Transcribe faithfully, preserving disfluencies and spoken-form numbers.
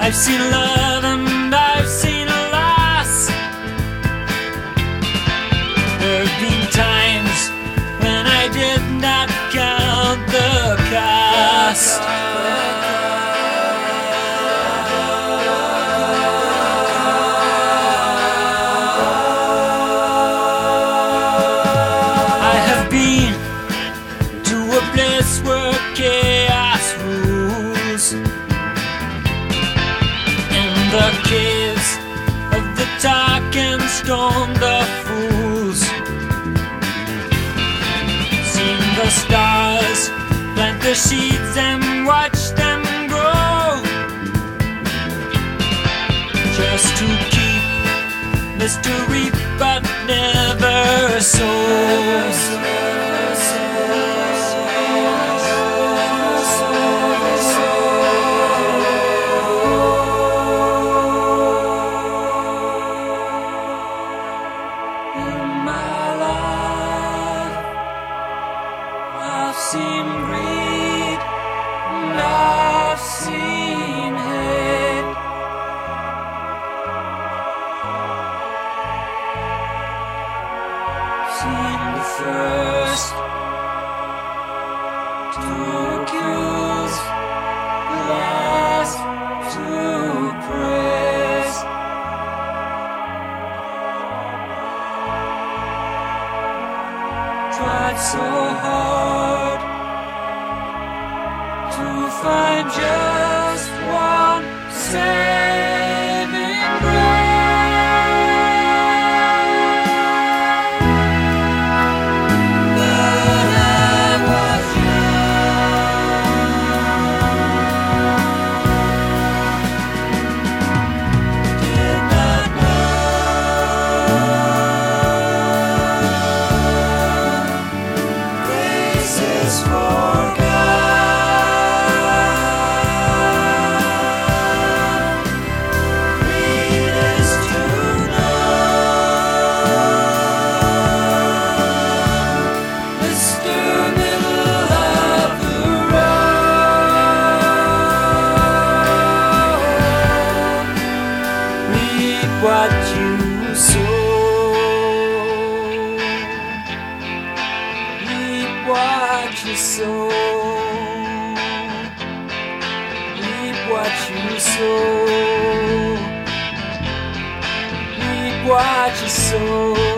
I've seen love and I've seen a loss. There have been times when I did not count the cost. I have been to a place where chaos rules, in the caves of the talking stone, the fools. Seen the stars, plant the seeds and watch them grow, just to keep mystery but never sold. I've seen greed and I've seen hate. Seen the first to accuse, the last to praise. Tried so hard to find just one saving grace, but I was young, did not know grace is for God. What you sow, reap what you sow, reap what you sow, reap what you sow.